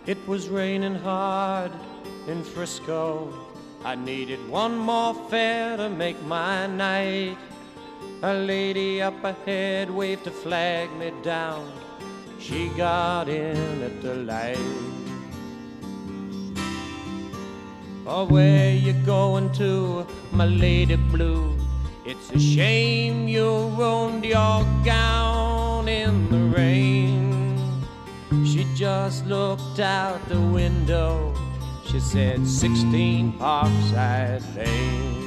It was raining hard in Frisco. I needed one more fare to make my night. A lady up ahead waved to flag me down. She got in at the light. Oh, where you going to, my lady blue? It's a shame you ruined your gown in the rain. She just looked out the window. She said 16 Parkside Lane.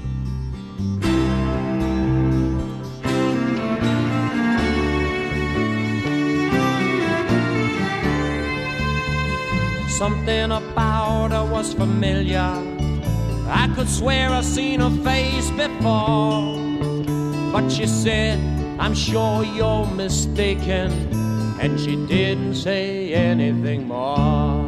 Something about her was familiar. I could swear I'd seen her face before. But she said, I'm sure you're mistaken. And she didn't say anything more.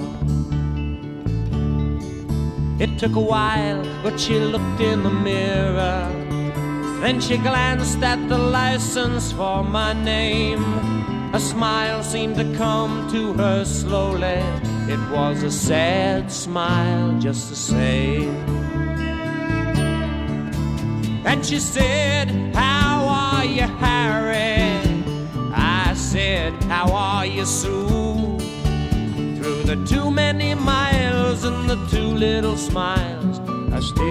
It took a while, but she looked in the mirror. Then she glanced at the license for my name. A smile seemed to come to her slowly. It was a sad smile just the same. And she said, how are you, Harry? I said, how are you, Sue? Through the too many miles and the too little smiles, I still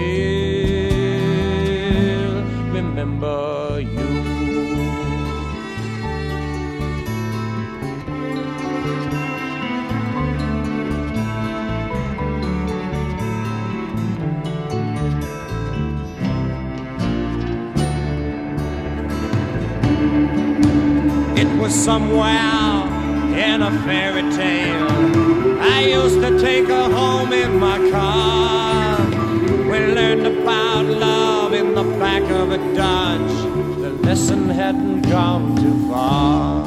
remember you. It was somewhere in a fairy tale. I used to take her home in my car. We learned about love in the back of a Dodge. The lesson hadn't gone too far.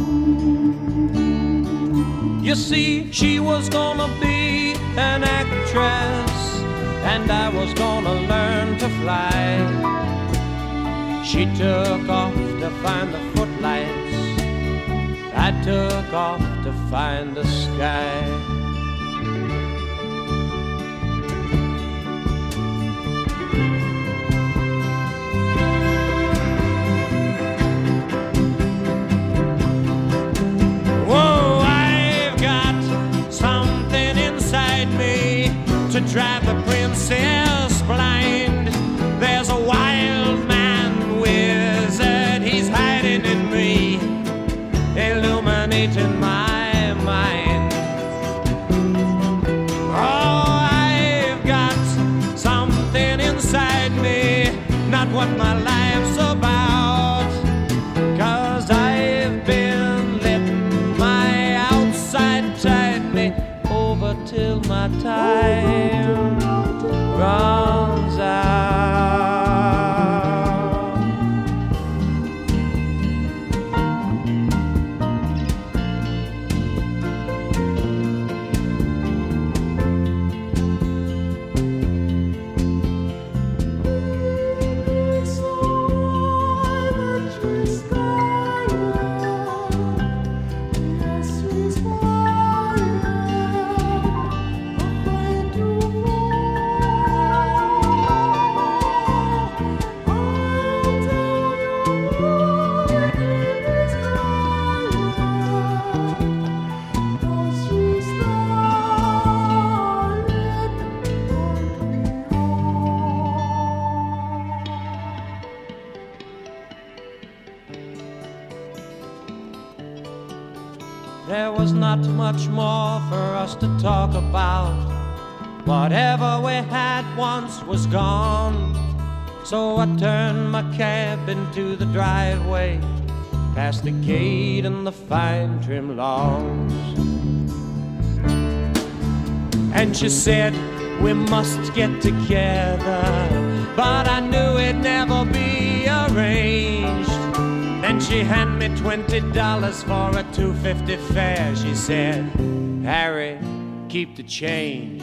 You see, she was gonna be an actress, and I was gonna learn to fly. She took off to find the footlights. I took off to find the sky. Whoa, I've got something inside me to drive the princess blind. There's a wild man wizard, he's hiding in me, illuminating my mind. Oh, I've got something inside me, not what my life's about. 'Cause I've been letting my outside tide me over till my time runs out. There was not much more for us to talk about. Whatever we had once was gone. So I turned my cab into the driveway, past the gate and the fine trim lawns. And she said, we must get together, but I knew it'd never be arranged. Then she handed me $20 for a $2.50 fare. She said, Harry, keep the change.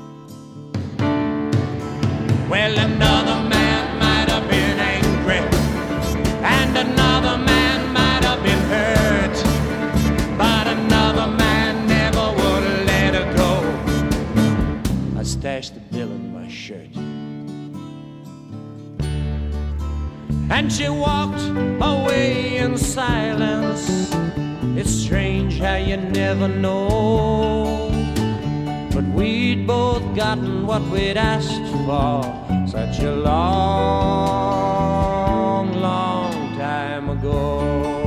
Well, another man might have been angry, and another man might have been hurt, but another man never would have and she walked away in silence. It's strange how you never know, but we'd both gotten what we'd asked for such a long, long time ago.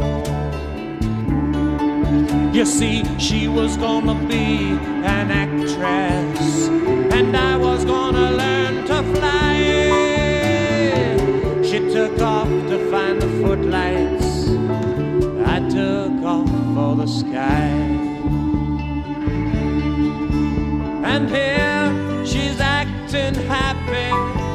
You see, she was gonna be an actress, and I was gonna learn to fly. She took off to find the footlights, I took off for the sky. And here she's acting happy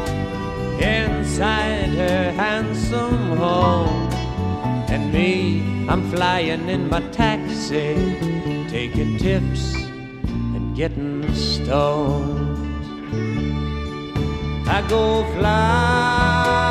inside her handsome home, and me, I'm flying in my taxi, taking tips and getting stoned. I go fly